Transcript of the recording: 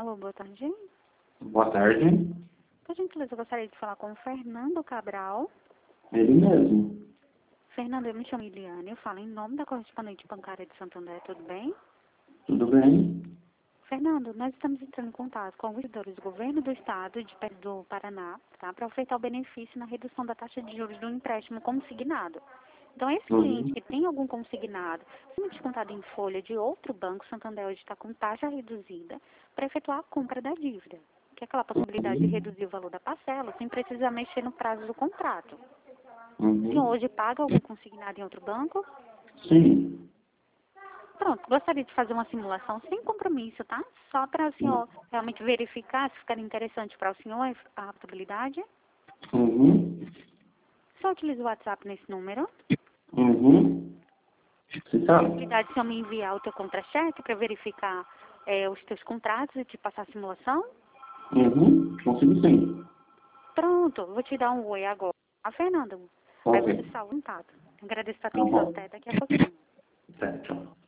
Alô, boa tarde. Boa tarde. Por gentileza, eu gostaria de falar com o Fernando Cabral. Ele mesmo. Fernando, eu me chamo Eliane, eu falo em nome da correspondente bancária de Santander, tudo bem? Tudo bem? Fernando, nós estamos entrando em contato com os servidores do governo do estado do Paraná, tá, para ofertar o benefício na redução da taxa de juros do empréstimo consignado. Então, esse cliente que tem algum consignado, sendo descontado em folha de outro banco, Santander hoje está com taxa reduzida para efetuar a compra da dívida, que é aquela possibilidade de reduzir o valor da parcela sem precisar mexer no prazo do contrato. O senhor hoje paga algum consignado em outro banco? Sim. Pronto, gostaria de fazer uma simulação sem compromisso, tá? Só para o senhor realmente verificar se ficar interessante para o senhor a possibilidade. Só utiliza o WhatsApp nesse número. Você tá? Possibilidade de o senhor me enviar o teu contra-cheque para verificar os teus contratos e te passar a simulação? Consigo sim. Pronto, vou te dar um oi agora. Ah, Fernando, aí Ok. você salva o contato. Agradeço a Tá atenção, bom. até daqui a pouquinho. Certo.